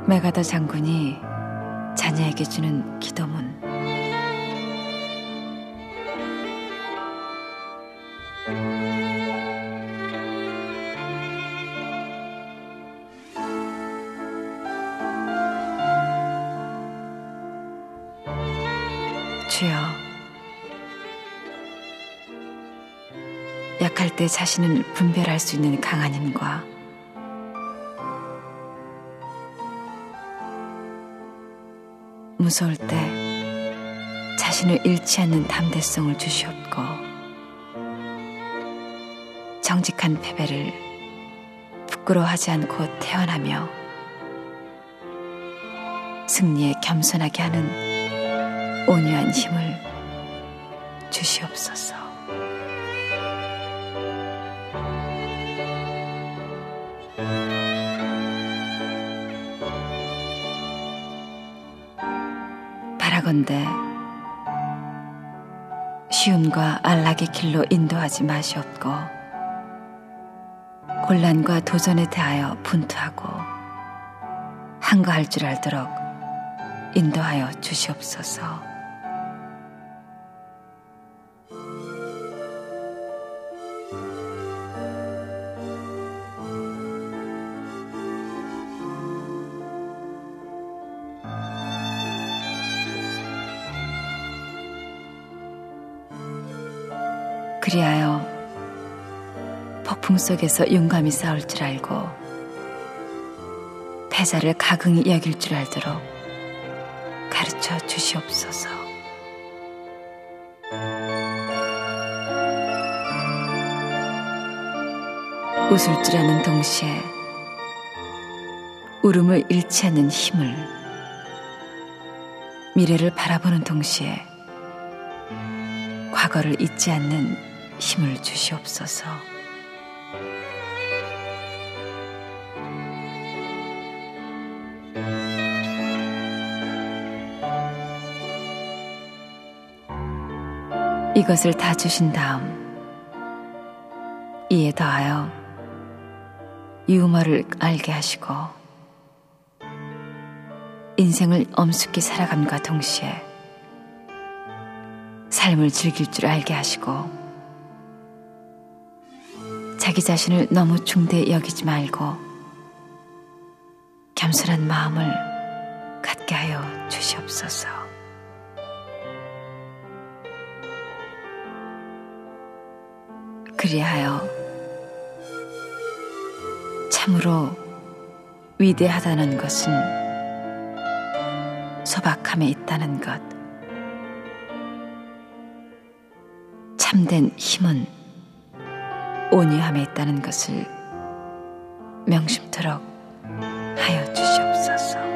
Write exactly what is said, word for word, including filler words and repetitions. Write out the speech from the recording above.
메가더 장군이 자녀에게 주는 기도문. 주여, 약할 때 자신을 분별할 수 있는 강한 힘과 무서울 때 자신을 잃지 않는 담대성을 주시옵고, 정직한 패배를 부끄러워하지 않고 태어나며 승리에 겸손하게 하는 온유한 힘을 주시옵소서. 바라건대 쉬움과 안락의 길로 인도하지 마시옵고, 곤란과 도전에 대하여 분투하고 한가할 줄 알도록 인도하여 주시옵소서. 그리하여 폭풍 속에서 용감히 싸울 줄 알고 패자를 가긍히 여길 줄 알도록 가르쳐 주시옵소서. 웃을 줄 아는 동시에 울음을 잃지 않는 힘을, 미래를 바라보는 동시에 과거를 잊지 않는 힘을 주시옵소서. 이것을 다 주신 다음 이에 더하여 유머를 알게 하시고 인생을 엄숙히 살아감과 동시에 삶을 즐길 줄 알게 하시고, 자기 자신을 너무 중대히 여기지 말고 겸손한 마음을 갖게 하여 주시옵소서. 그리하여 참으로 위대하다는 것은 소박함에 있다는 것, 참된 힘은 온유함에 있다는 것을 명심토록 하여 주시옵소서.